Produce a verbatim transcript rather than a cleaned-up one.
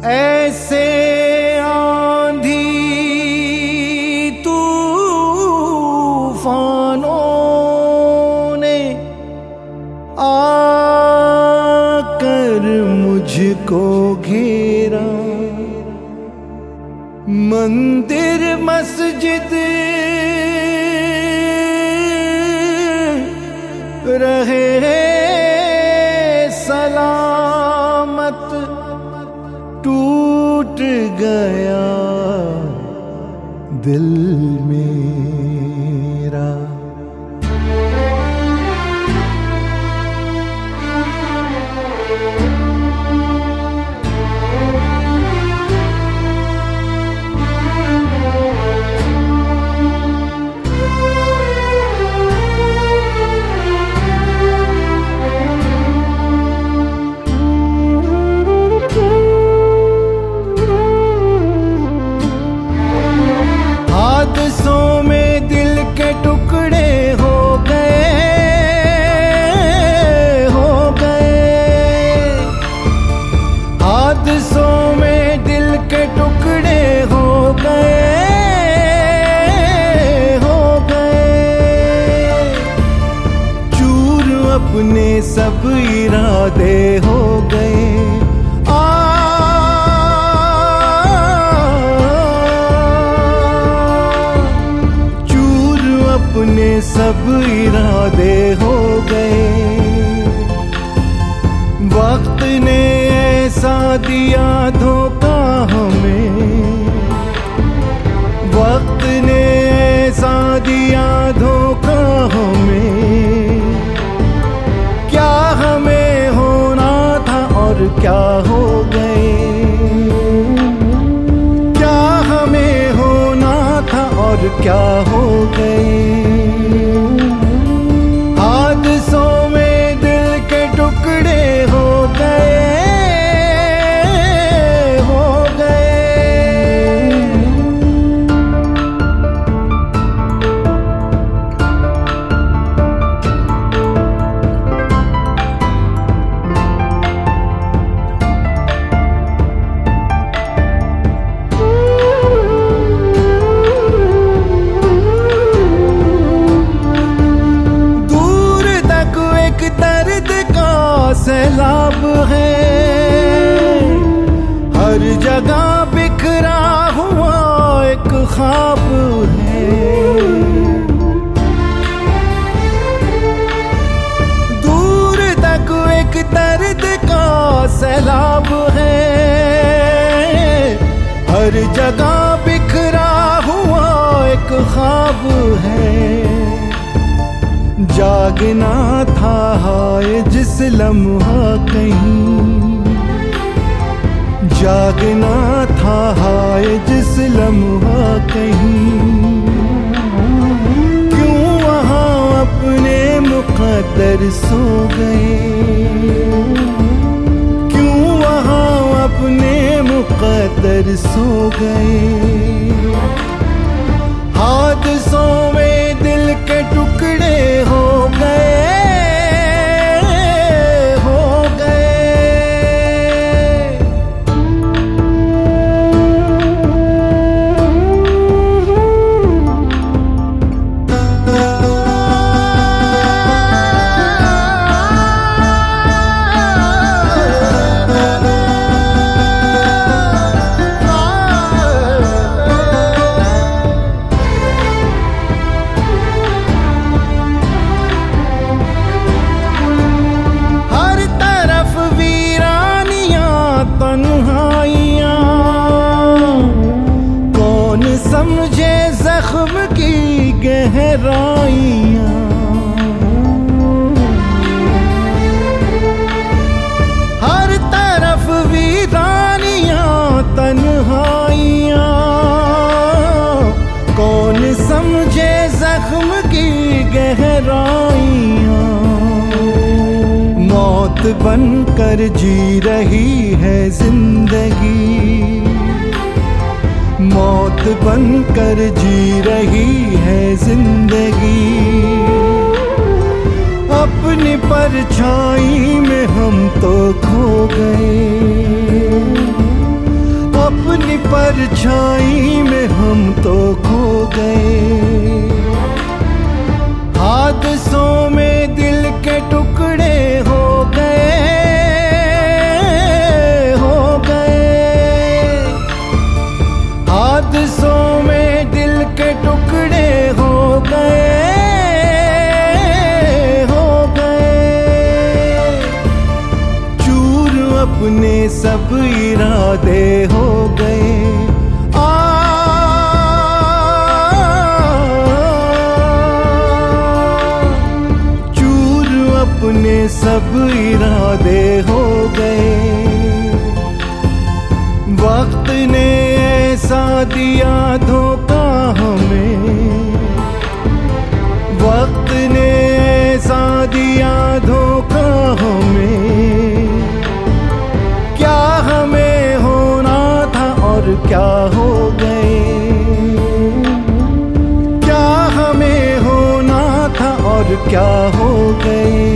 ऐसे आंधी तूफानों ने आकर मुझको घेरा, मंदिर मस्जिद रहे सलामत, टूट गया दिल मेरा। हादसों में दिल के टुकड़े हो गए, हो गए। हादसों में दिल के टुकड़े हो गए, हो गए। चूर अपने सब इरादे हो गए। अपने सब इरादे हो गए। वक्त ने ऐसा दिया धोखा हमें, वक्त ने ऐसा दिया धोखा हमें। क्या हमें होना था और क्या हो गए, क्या हमें होना था और क्या हो गए। हादसों में दिल के टुकड़े हो गए, हो गए। दर्द का सैलाब है, हर जगह बिखरा हुआ एक ख्वाब है। दूर तक एक दर्द का सैलाब है, हर जगह बिखरा हुआ एक ख्वाब है। जागना था हाय जिस लम्हा कहीं, जागना था हाय जिस लम्हा कहीं। क्यों वहाँ अपने मुक़द्दर सो गए, क्यों वहाँ अपने मुक़द्दर सो गए। हादसों में दिल के टुकड़े हो गए, हो गए। समझे जख्म की गहराइयां, हर तरफ वीरानियां तन्हाइयां। कौन समझे जख्म की गहराइयां। मौत बनकर जी रही है जिंदगी, मौत बनकर जी रही है जिंदगी। अपनी परछाई में हम तो खो गए, परछाई में हम तो खो गए। हादसों में दिल के टुकड़े हो गए, हो गए। हादसों में दिल के टुकड़े हो गए, हो गए। चूर अपने सब इरादे हो गए। अपने सब इरादे हो गए। वक्त ने ऐसा दिया धोखा हमें, वक्त ने ऐसा दिया धोखा हमें। क्या हमें होना था और क्या हो गए, क्या हमें होना था और क्या हो गए।